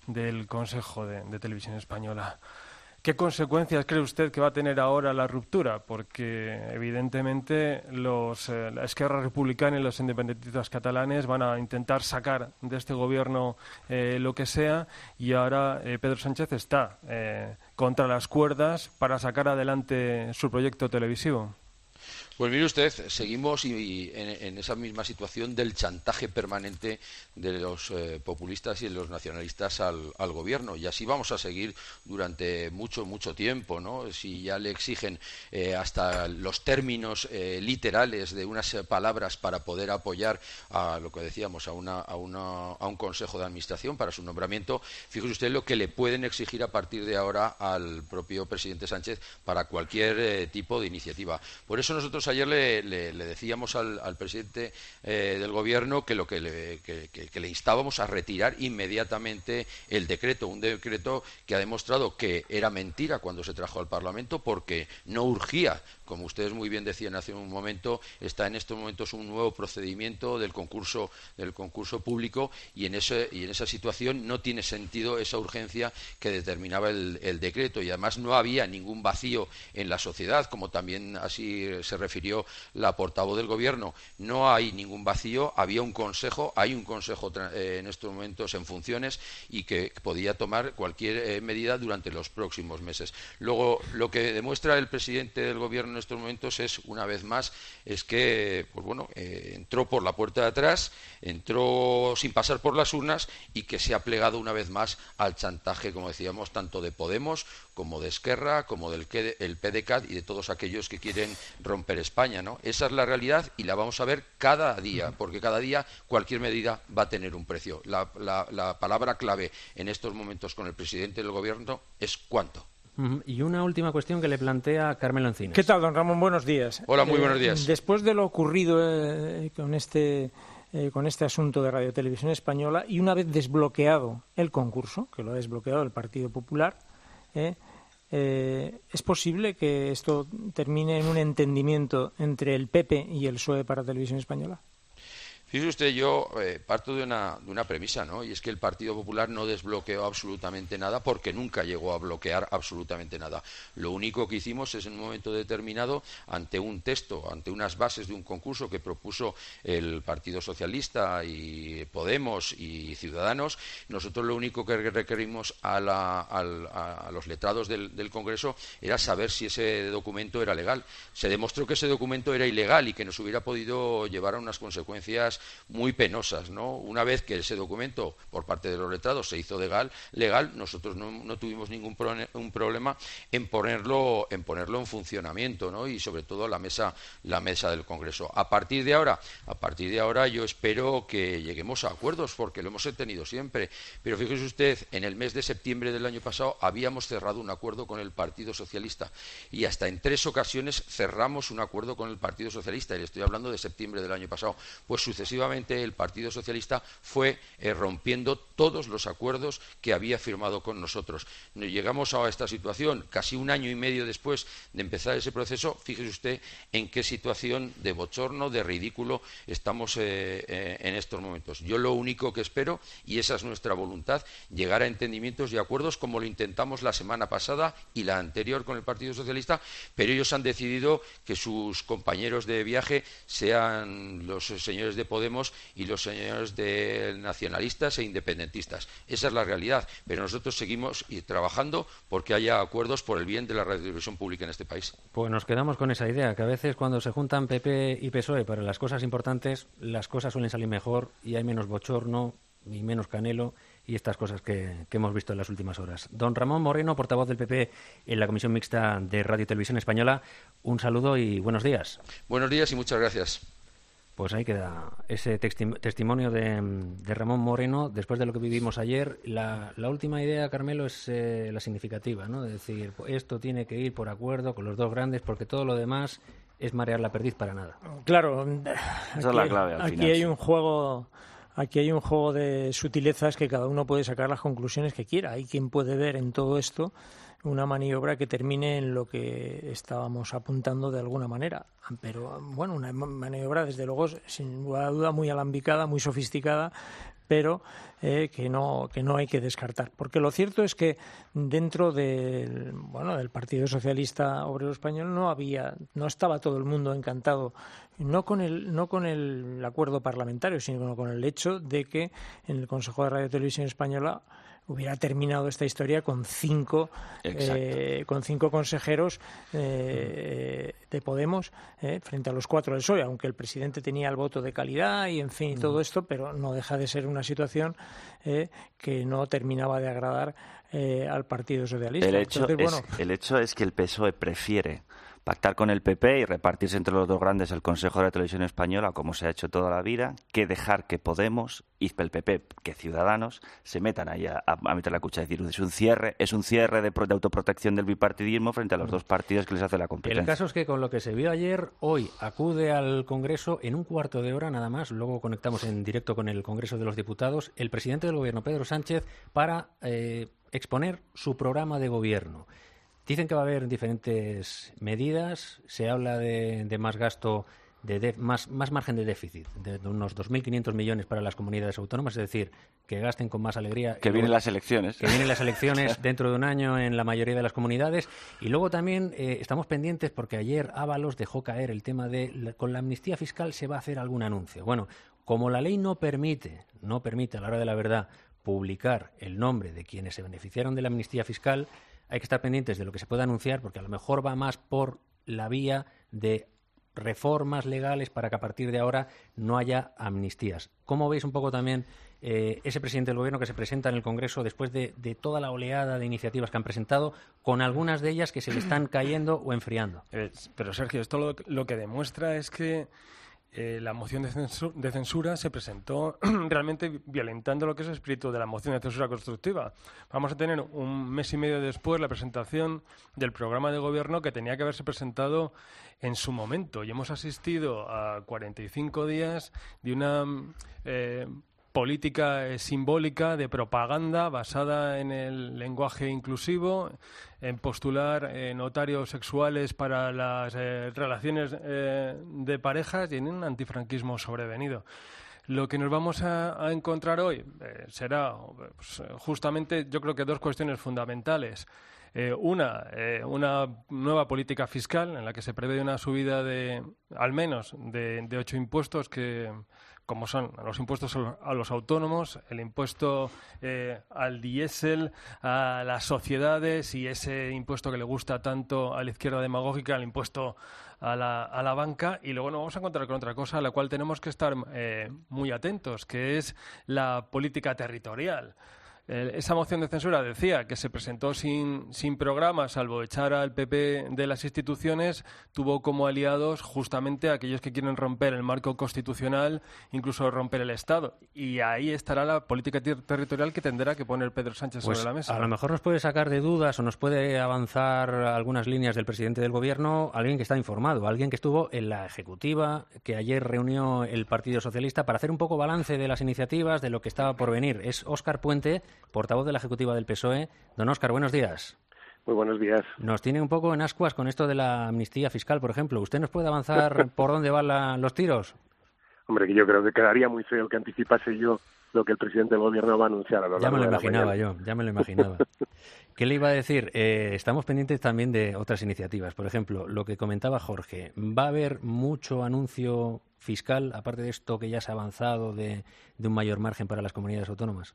del Consejo de, de Televisión Española. ¿Qué consecuencias cree usted que va a tener ahora la ruptura? Porque evidentemente los, eh, la Esquerra Republicana y los independentistas catalanes van a intentar sacar de este gobierno eh, lo que sea, y ahora eh, Pedro Sánchez está eh, contra las cuerdas para sacar adelante su proyecto televisivo. Pues mire usted, seguimos y, y en, en esa misma situación del chantaje permanente de los eh, populistas y de los nacionalistas al, al gobierno, y así vamos a seguir durante mucho, mucho tiempo, ¿no? Si ya le exigen eh, hasta los términos eh, literales de unas eh, palabras para poder apoyar a lo que decíamos, a, una, a, una, a un consejo de administración para su nombramiento, fíjese usted lo que le pueden exigir a partir de ahora al propio presidente Sánchez para cualquier eh, tipo de iniciativa. Por eso nosotros ayer le, le, le decíamos al, al presidente eh, del gobierno que lo que le, que, que, que le instábamos a retirar inmediatamente el decreto, un decreto que ha demostrado que era mentira cuando se trajo al Parlamento porque no urgía. Como ustedes muy bien decían hace un momento, está en estos momentos un nuevo procedimiento del concurso del concurso público, y en ese y en esa situación no tiene sentido esa urgencia que determinaba el, el decreto, y además no había ningún vacío en la sociedad, como también así se refirió la portavoz del gobierno. No hay ningún vacío, había un consejo, hay un consejo eh, en estos momentos en funciones y que podía tomar cualquier eh, medida durante los próximos meses. Luego, lo que demuestra el presidente del gobierno en estos momentos es, una vez más, es que pues bueno, eh, entró por la puerta de atrás, entró sin pasar por las urnas, y que se ha plegado una vez más al chantaje, como decíamos, tanto de Podemos como de Esquerra, como del el P D C A T y de todos aquellos que quieren romper España, ¿no? Esa es la realidad y la vamos a ver cada día, porque cada día cualquier medida va a tener un precio. La, la, la palabra clave en estos momentos con el presidente del gobierno es cuánto. Y una última cuestión que le plantea Carmelo Encinas. ¿Qué tal, don Ramón? Buenos días. Hola, muy buenos días. Eh, después de lo ocurrido eh, con este eh, con este asunto de Radio Televisión Española, y una vez desbloqueado el concurso, que lo ha desbloqueado el Partido Popular, eh, eh, ¿es posible que esto termine en un entendimiento entre el P P y el P S O E para Televisión Española? Fíjese usted, yo eh, parto de una, de una premisa, ¿no? Y es que el Partido Popular no desbloqueó absolutamente nada, porque nunca llegó a bloquear absolutamente nada. Lo único que hicimos es, en un momento determinado, ante un texto, ante unas bases de un concurso que propuso el Partido Socialista y Podemos y Ciudadanos, nosotros lo único que requerimos a, la, a, a los letrados del, del Congreso era saber si ese documento era legal. Se demostró que ese documento era ilegal y que nos hubiera podido llevar a unas consecuencias muy penosas, ¿no? Una vez que ese documento por parte de los letrados se hizo legal, legal nosotros no, no tuvimos ningún pro, un problema en ponerlo en ponerlo en funcionamiento, ¿no? Y sobre todo la mesa la mesa del Congreso. A partir de ahora, a partir de ahora yo espero que lleguemos a acuerdos, porque lo hemos tenido siempre. Pero fíjese usted, en el mes de septiembre del año pasado habíamos cerrado un acuerdo con el Partido Socialista, y hasta en tres ocasiones cerramos un acuerdo con el Partido Socialista, y le estoy hablando de septiembre del año pasado. Pues sucesivamente el Partido Socialista fue eh, rompiendo todos los acuerdos que había firmado con nosotros. Llegamos a esta situación casi un año y medio después de empezar ese proceso. Fíjese usted en qué situación de bochorno, de ridículo estamos eh, eh, en estos momentos. Yo lo único que espero, y esa es nuestra voluntad, llegar a entendimientos y acuerdos como lo intentamos la semana pasada y la anterior con el Partido Socialista, pero ellos han decidido que sus compañeros de viaje sean los señores de Podemos y los señores de nacionalistas e independentistas. Esa es la realidad, pero nosotros seguimos trabajando porque haya acuerdos por el bien de la radiotelevisión pública en este país. Pues nos quedamos con esa idea, que a veces cuando se juntan P P y P S O E para las cosas importantes, las cosas suelen salir mejor y hay menos bochorno y menos canelo y estas cosas que, que hemos visto en las últimas horas. Don Ramón Moreno, portavoz del P P en la Comisión Mixta de Radio y Televisión Española, un saludo y buenos días. Buenos días y muchas gracias. Pues ahí queda ese testi- testimonio de, de Ramón Moreno después de lo que vivimos ayer. La, la última idea, Carmelo, es eh, la significativa, ¿no? De decir, esto tiene que ir por acuerdo con los dos grandes porque todo lo demás es marear la perdiz para nada. Claro, esa aquí, es la clave al aquí final. hay un juego, aquí hay un juego de sutilezas que cada uno puede sacar las conclusiones que quiera. Hay quien puede ver en todo esto una maniobra que termine en lo que estábamos apuntando de alguna manera. Pero, bueno, una maniobra, desde luego, sin duda muy alambicada, muy sofisticada, pero eh, que no que no hay que descartar, porque lo cierto es que dentro del bueno del Partido Socialista Obrero Español no había no estaba todo el mundo encantado, no con el no con el acuerdo parlamentario, sino con el hecho de que en el Consejo de Radio y Televisión Española hubiera terminado esta historia con cinco eh, con cinco consejeros eh, de Podemos eh, frente a los cuatro del P S O E, aunque el presidente tenía el voto de calidad y en fin y todo esto, pero no deja de ser una situación eh, que no terminaba de agradar eh, al Partido Socialista. El hecho, Entonces, bueno, es, el hecho es que el P S O E prefiere pactar con el P P y repartirse entre los dos grandes el Consejo de la Televisión Española, como se ha hecho toda la vida, que dejar que Podemos y el P P, que Ciudadanos, se metan ahí a, a meter la cuchara. Es decir, es un cierre, es un cierre de, de autoprotección del bipartidismo frente a los dos partidos que les hace la competencia. El caso es que con lo que se vio ayer, hoy acude al Congreso en un cuarto de hora nada más, luego conectamos en directo con el Congreso de los Diputados, el presidente del Gobierno, Pedro Sánchez, para eh, exponer su programa de gobierno. Dicen que va a haber diferentes medidas, se habla de, de más gasto, de, de más, más margen de déficit, de, de unos dos mil quinientos millones para las comunidades autónomas, es decir, que gasten con más alegría. Que vienen las elecciones. Que vienen las elecciones dentro de un año en la mayoría de las comunidades. Y luego también eh, estamos pendientes porque ayer Ábalos dejó caer el tema de la, con la amnistía fiscal se va a hacer algún anuncio. Bueno, como la ley no permite, no permite a la hora de la verdad publicar el nombre de quienes se beneficiaron de la amnistía fiscal, hay que estar pendientes de lo que se pueda anunciar porque a lo mejor va más por la vía de reformas legales para que a partir de ahora no haya amnistías. ¿Cómo veis un poco también eh, ese presidente del Gobierno que se presenta en el Congreso después de, de toda la oleada de iniciativas que han presentado, con algunas de ellas que se le están cayendo o enfriando? Eh, pero Sergio, esto lo, lo que demuestra es que Eh, la moción de censura, de censura se presentó realmente violentando lo que es el espíritu de la moción de censura constructiva. Vamos a tener un mes y medio después la presentación del programa de gobierno que tenía que haberse presentado en su momento y hemos asistido a cuarenta y cinco días de una eh, política eh, simbólica de propaganda basada en el lenguaje inclusivo, en postular eh, notarios sexuales para las eh, relaciones eh, de parejas y en un antifranquismo sobrevenido. Lo que nos vamos a, a encontrar hoy eh, será pues, justamente, yo creo que dos cuestiones fundamentales. Eh, una, eh, una nueva política fiscal en la que se prevé una subida de, al menos, de, de ocho impuestos que, como son los impuestos a los autónomos, el impuesto eh, al diésel, a las sociedades y ese impuesto que le gusta tanto a la izquierda demagógica, el impuesto a la, a la banca. Y luego nos vamos a encontrar con otra cosa a la cual tenemos que estar eh, muy atentos, que es la política territorial. Esa moción de censura decía que se presentó sin, sin programa, salvo echar al P P de las instituciones, tuvo como aliados justamente a aquellos que quieren romper el marco constitucional, incluso romper el Estado. Y ahí estará la política ter- territorial que tendrá que poner Pedro Sánchez pues sobre la mesa. A lo mejor nos puede sacar de dudas o nos puede avanzar algunas líneas del presidente del Gobierno, alguien que está informado, alguien que estuvo en la ejecutiva que ayer reunió el Partido Socialista para hacer un poco balance de las iniciativas, de lo que estaba por venir. Es Óscar Puente, portavoz de la ejecutiva del P S O E. Don Óscar, buenos días. Muy buenos días. Nos tiene un poco en ascuas con esto de la amnistía fiscal, por ejemplo. ¿Usted nos puede avanzar por dónde van la, los tiros? Hombre, que yo creo que quedaría muy feo que anticipase yo lo que el presidente del Gobierno va a anunciar a lo largo Ya me lo de la imaginaba mañana. yo, ya me lo imaginaba. ¿Qué le iba a decir? Eh, estamos pendientes también de otras iniciativas. Por ejemplo, lo que comentaba Jorge, ¿va a haber mucho anuncio fiscal, aparte de esto que ya se ha avanzado, de, de un mayor margen para las comunidades autónomas?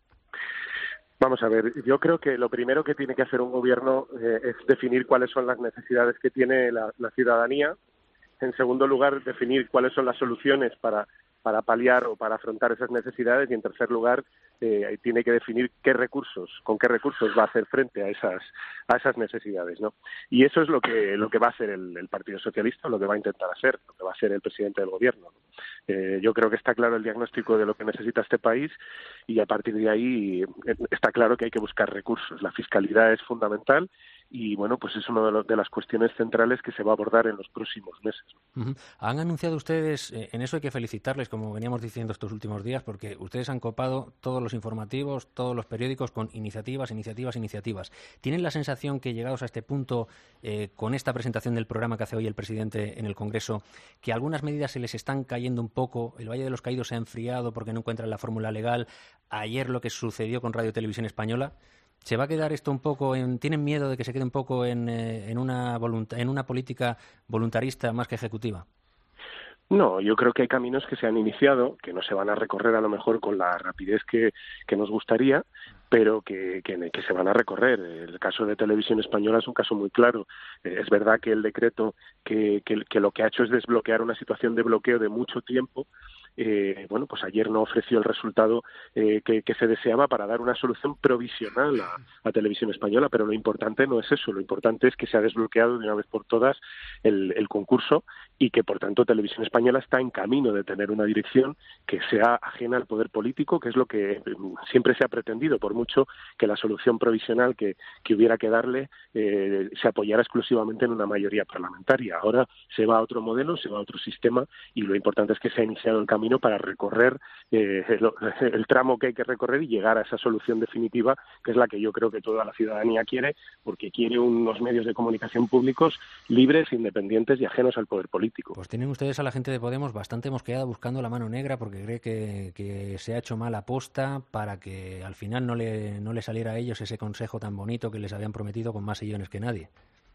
Vamos a ver, yo creo que lo primero que tiene que hacer un gobierno eh, es definir cuáles son las necesidades que tiene la, la ciudadanía. En segundo lugar, definir cuáles son las soluciones para, para paliar o para afrontar esas necesidades. Y en tercer lugar, eh, tiene que definir qué recursos, con qué recursos va a hacer frente a esas a esas necesidades, ¿no? Y eso es lo que lo que va a hacer el, el Partido Socialista, lo que va a intentar hacer, lo que va a hacer el presidente del Gobierno, ¿no? Eh, yo creo que está claro el diagnóstico de lo que necesita este país y a partir de ahí está claro que hay que buscar recursos. La fiscalidad es fundamental y bueno, pues es una de, lo, de las cuestiones centrales que se va a abordar en los próximos meses. Uh-huh. Han anunciado ustedes, eh, en eso hay que felicitarles, como veníamos diciendo estos últimos días, porque ustedes han copado todos los informativos, todos los periódicos con iniciativas, iniciativas, iniciativas. ¿Tienen la sensación que llegados a este punto, eh, con esta presentación del programa que hace hoy el presidente en el Congreso, que algunas medidas se les están cayendo un poco, el Valle de los Caídos se ha enfriado porque no encuentran la fórmula legal, ayer lo que sucedió con Radio Televisión Española? ¿Se va a quedar esto un poco en... ¿Tienen miedo de que se quede un poco en, eh, en, una volunta, en una política voluntarista más que ejecutiva? No, yo creo que hay caminos que se han iniciado, que no se van a recorrer a lo mejor con la rapidez que, que nos gustaría, pero que, que, que se van a recorrer. El caso de Televisión Española es un caso muy claro. Eh, es verdad que el decreto que, que, que lo que ha hecho es desbloquear una situación de bloqueo de mucho tiempo. Eh, bueno, pues ayer no ofreció el resultado eh, que, que se deseaba para dar una solución provisional a, a Televisión Española, pero lo importante no es eso, lo importante es que se ha desbloqueado de una vez por todas el, el concurso y que, por tanto, Televisión Española está en camino de tener una dirección que sea ajena al poder político, que es lo que siempre se ha pretendido, por mucho que la solución provisional que, que hubiera que darle eh, se apoyara exclusivamente en una mayoría parlamentaria. Ahora se va a otro modelo, se va a otro sistema, y lo importante es que se ha iniciado el camino para recorrer eh, el, el tramo que hay que recorrer y llegar a esa solución definitiva, que es la que yo creo que toda la ciudadanía quiere, porque quiere unos medios de comunicación públicos libres, independientes y ajenos al poder político. Pues tienen ustedes a la gente de Podemos bastante mosqueada buscando la mano negra, porque cree que, que se ha hecho mal aposta para que al final no le, no le saliera a ellos ese consejo tan bonito que les habían prometido con más sillones que nadie.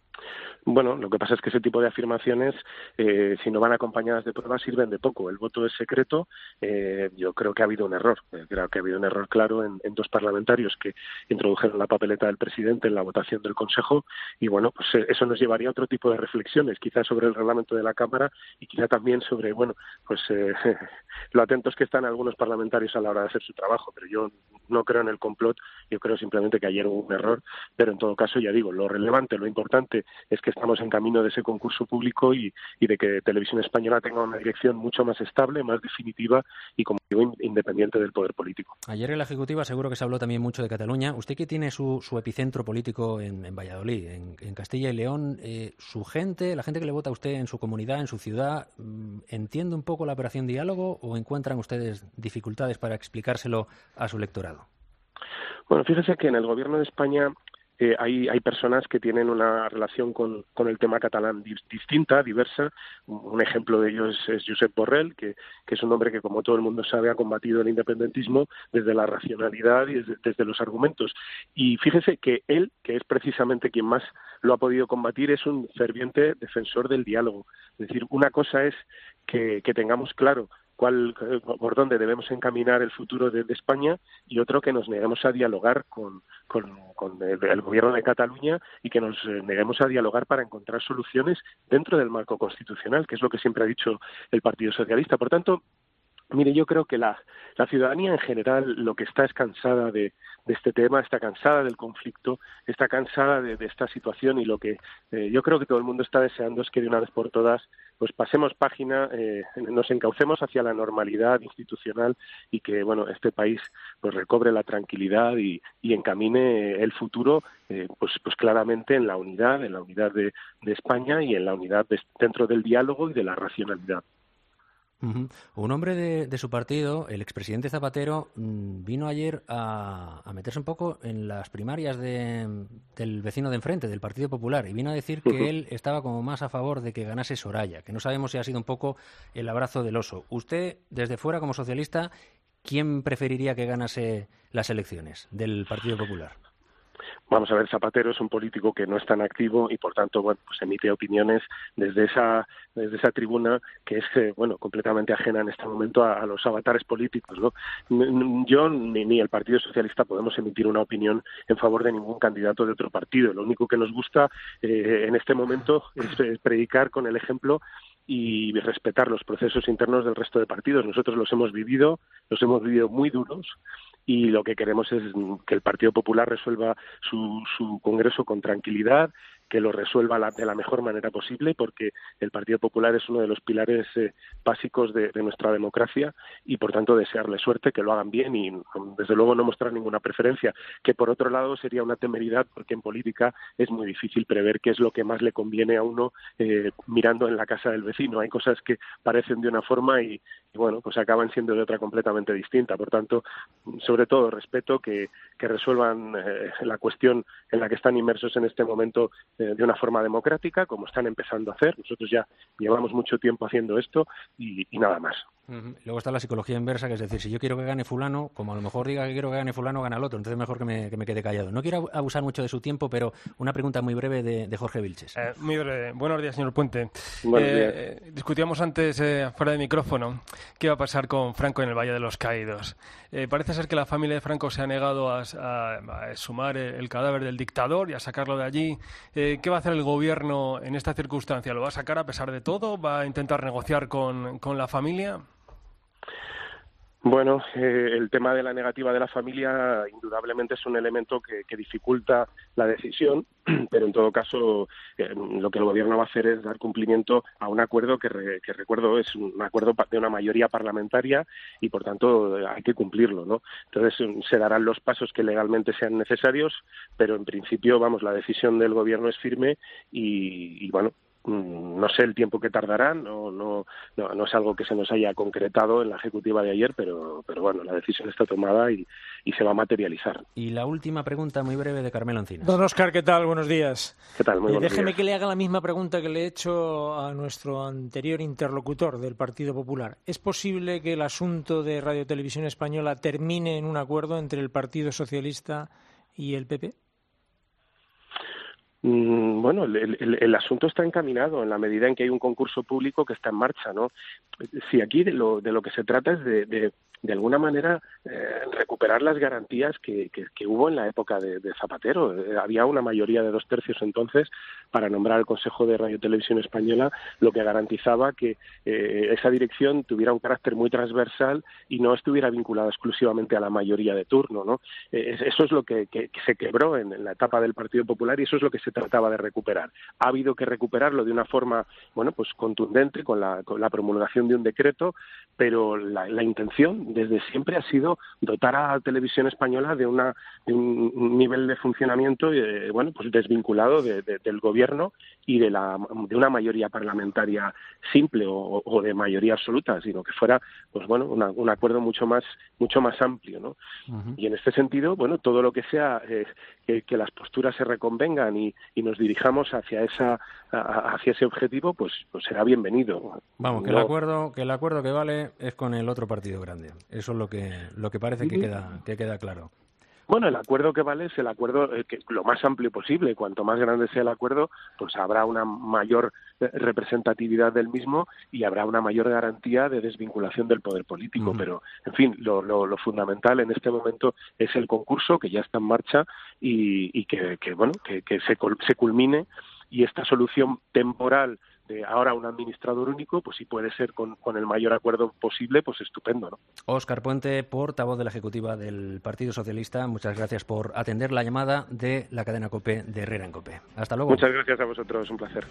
Bueno, lo que pasa es que ese tipo de afirmaciones, eh, si no van acompañadas de pruebas, sirven de poco. El voto es secreto. Eh, yo creo que ha habido un error. Eh, creo que ha habido un error claro en, en dos parlamentarios que introdujeron la papeleta del presidente en la votación del Consejo. Y bueno, pues eh, eso nos llevaría a otro tipo de reflexiones, quizás sobre el reglamento de la Cámara y quizá también sobre, bueno, pues eh, lo atentos que están algunos parlamentarios a la hora de hacer su trabajo. Pero yo no creo en el complot. Yo creo simplemente que ayer hubo un error. Pero en todo caso, ya digo, lo relevante, lo importante es que estamos en camino de ese concurso público y, y de que Televisión Española tenga una dirección mucho más estable, más definitiva y, como digo, independiente del poder político. Ayer en la Ejecutiva seguro que se habló también mucho de Cataluña. Usted, que tiene su, su epicentro político en, en Valladolid, en, en Castilla y León, eh, su gente, la gente que le vota a usted en su comunidad, en su ciudad, ¿entiende un poco la operación Diálogo o encuentran ustedes dificultades para explicárselo a su electorado? Bueno, fíjese que en el Gobierno de España Eh, hay, hay personas que tienen una relación con, con el tema catalán di- distinta, diversa. Un ejemplo de ello es, es Josep Borrell, que, que es un hombre que, como todo el mundo sabe, ha combatido el independentismo desde la racionalidad y desde, desde los argumentos. Y fíjese que él, que es precisamente quien más lo ha podido combatir, es un ferviente defensor del diálogo. Es decir, una cosa es que, que tengamos claro cuál, por dónde debemos encaminar el futuro de, de España, y otro que nos neguemos a dialogar con, con, con el, el gobierno de Cataluña y que nos eh, neguemos a dialogar para encontrar soluciones dentro del marco constitucional, que es lo que siempre ha dicho el Partido Socialista. Por tanto, mire, yo creo que la, la ciudadanía en general lo que está es cansada de, de este tema, está cansada del conflicto, está cansada de, de esta situación, y lo que eh, yo creo que todo el mundo está deseando es que de una vez por todas pues pasemos página, eh, nos encaucemos hacia la normalidad institucional y que, bueno, este país pues recobre la tranquilidad y, y encamine el futuro eh, pues pues claramente en la unidad, en la unidad de, de España y en la unidad de, dentro del diálogo y de la racionalidad. Uh-huh. Un hombre de, de su partido, el expresidente Zapatero, mmm, vino ayer a, a meterse un poco en las primarias de, del vecino de enfrente, del Partido Popular, y vino a decir que uh-huh. él estaba como más a favor de que ganase Soraya, que no sabemos si ha sido un poco el abrazo del oso. Usted, desde fuera, como socialista, ¿quién preferiría que ganase las elecciones del Partido Popular? Vamos a ver, Zapatero es un político que no es tan activo y, por tanto, bueno, pues emite opiniones desde esa desde esa tribuna que es, eh, bueno, completamente ajena en este momento a, a los avatares políticos, ¿no? Yo ni, ni el Partido Socialista podemos emitir una opinión en favor de ningún candidato de otro partido. Lo único que nos gusta eh, en este momento es, es predicar con el ejemplo y respetar los procesos internos del resto de partidos. Nosotros los hemos vivido, los hemos vivido muy duros, y lo que queremos es que el Partido Popular resuelva su, su congreso con tranquilidad, que lo resuelva la, de la mejor manera posible, porque el Partido Popular es uno de los pilares eh, básicos de, de nuestra democracia y, por tanto, desearle suerte, que lo hagan bien y, desde luego, no mostrar ninguna preferencia, que, por otro lado, sería una temeridad, porque en política es muy difícil prever qué es lo que más le conviene a uno eh, mirando en la casa del vecino. Hay cosas que parecen de una forma y, y, bueno, pues acaban siendo de otra completamente distinta. Por tanto, sobre todo, respeto que, que resuelvan eh, la cuestión en la que están inmersos en este momento eh, de una forma democrática, como están empezando a hacer. Nosotros ya llevamos mucho tiempo haciendo esto y, y nada más. Uh-huh. Luego está la psicología inversa, que es decir, si yo quiero que gane fulano, como a lo mejor diga que quiero que gane fulano, gana el otro. Entonces mejor que me, que me quede callado. No quiero abusar mucho de su tiempo, pero una pregunta muy breve de, de Jorge Vilches. Eh, muy breve. Buenos días, señor Puente. Buenos eh, días. Discutíamos antes, eh, fuera de micrófono, qué va a pasar con Franco en el Valle de los Caídos. Eh, parece ser que la familia de Franco se ha negado a, a, a exhumar el cadáver del dictador y a sacarlo de allí. Eh, ¿Qué va a hacer el gobierno en esta circunstancia? ¿Lo va a sacar a pesar de todo? ¿Va a intentar negociar con, con la familia? Bueno, eh, el tema de la negativa de la familia indudablemente es un elemento que, que dificulta la decisión, pero en todo caso eh, lo que el gobierno va a hacer es dar cumplimiento a un acuerdo que, re, que recuerdo es un acuerdo de una mayoría parlamentaria y por tanto hay que cumplirlo, ¿no? Entonces se darán los pasos que legalmente sean necesarios, pero en principio, vamos, la decisión del gobierno es firme y, y bueno, no sé el tiempo que tardarán, no, no, no, no es algo que se nos haya concretado en la ejecutiva de ayer, pero, pero bueno, la decisión está tomada y, y se va a materializar. Y la última pregunta muy breve de Carmelo Encinas. Don Óscar, ¿qué tal? Buenos días. ¿Qué tal? Muy eh, buenos déjeme días. que le haga la misma pregunta que le he hecho a nuestro anterior interlocutor del Partido Popular. ¿Es posible que el asunto de Radio Televisión Española termine en un acuerdo entre el Partido Socialista y el P P? Bueno, el, el, el asunto está encaminado en la medida en que hay un concurso público que está en marcha, ¿no? Si aquí de lo, de lo que se trata es de, de, de alguna manera eh, recuperar las garantías que, que, que hubo en la época de, de Zapatero. Eh, había una mayoría de dos tercios entonces para nombrar el Consejo de Radio Televisión Española, lo que garantizaba que eh, esa dirección tuviera un carácter muy transversal y no estuviera vinculada exclusivamente a la mayoría de turno, ¿no? Eh, eso es lo que, que, que se quebró en, en la etapa del Partido Popular y eso es lo que se trataba de recuperar. Ha habido que recuperarlo de una forma, bueno, pues contundente con la, con la promulgación de un decreto, pero la, la intención desde siempre ha sido dotar a Televisión Española de, una, de un nivel de funcionamiento, eh, bueno, pues desvinculado de, de, del gobierno y de, la, de una mayoría parlamentaria simple o, o de mayoría absoluta, sino que fuera, pues bueno, una, un acuerdo mucho más, mucho más amplio, ¿no? Uh-huh. Y en este sentido, bueno, todo lo que sea eh, que, que las posturas se reconvengan y y nos dirijamos hacia esa hacia ese objetivo, pues, pues será bienvenido. Vamos, que no... el acuerdo que el acuerdo que vale es con el otro partido grande. Eso es lo que lo que parece que queda que queda claro. Bueno, el acuerdo que vale es el acuerdo eh, que lo más amplio posible. Cuanto más grande sea el acuerdo, pues habrá una mayor representatividad del mismo y habrá una mayor garantía de desvinculación del poder político. Uh-huh. Pero, en fin, lo, lo, lo fundamental en este momento es el concurso que ya está en marcha y, y que, que, bueno, que, que se, se culmine y esta solución temporal de ahora un administrador único, pues si puede ser con, con el mayor acuerdo posible, pues estupendo, ¿no? Óscar Puente, portavoz de la Ejecutiva del Partido Socialista, muchas gracias por atender la llamada de la cadena COPE de Herrera en COPE. Hasta luego. Muchas gracias a vosotros, un placer.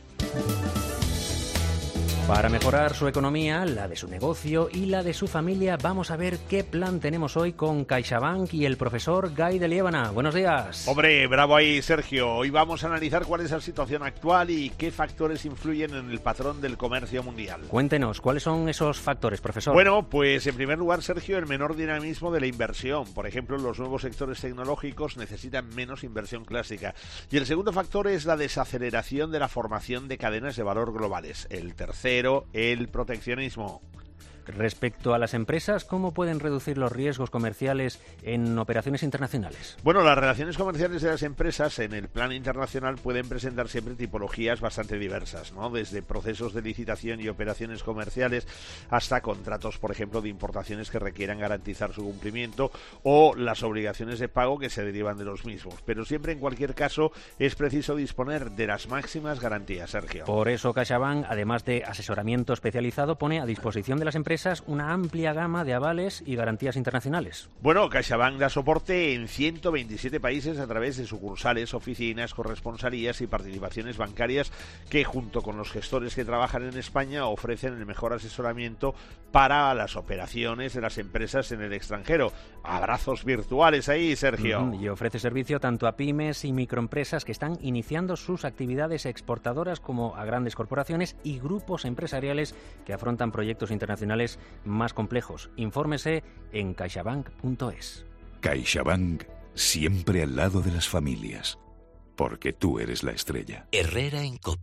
Para mejorar su economía, la de su negocio y la de su familia, vamos a ver qué plan tenemos hoy con CaixaBank y el profesor Guy de Liébana. Buenos días. Hombre, bravo ahí, Sergio. Hoy vamos a analizar cuál es la situación actual y qué factores influyen en el patrón del comercio mundial. Cuéntenos, ¿cuáles son esos factores, profesor? Bueno, pues en primer lugar, Sergio, el menor dinamismo de la inversión. Por ejemplo, los nuevos sectores tecnológicos necesitan menos inversión clásica. Y el segundo factor es la desaceleración de la formación de cadenas de valor globales. El tercero, el proteccionismo. Respecto a las empresas, ¿cómo pueden reducir los riesgos comerciales en operaciones internacionales? Bueno, las relaciones comerciales de las empresas en el plano internacional pueden presentar siempre tipologías bastante diversas, ¿no? Desde procesos de licitación y operaciones comerciales hasta contratos, por ejemplo, de importaciones que requieran garantizar su cumplimiento o las obligaciones de pago que se derivan de los mismos. Pero siempre, en cualquier caso, es preciso disponer de las máximas garantías, Sergio. Por eso CaixaBank, además de asesoramiento especializado, pone a disposición de las empresas empresas una amplia gama de avales y garantías internacionales. Bueno, CaixaBank da soporte en ciento veintisiete países a través de sucursales, oficinas, corresponsalías y participaciones bancarias que, junto con los gestores que trabajan en España, ofrecen el mejor asesoramiento para las operaciones de las empresas en el extranjero. Abrazos virtuales ahí, Sergio. Uh-huh. Y ofrece servicio tanto a pymes y microempresas que están iniciando sus actividades exportadoras como a grandes corporaciones y grupos empresariales que afrontan proyectos internacionales más complejos. Infórmese en caixabank punto es. CaixaBank, siempre al lado de las familias. Porque tú eres la estrella. Herrera en COPE.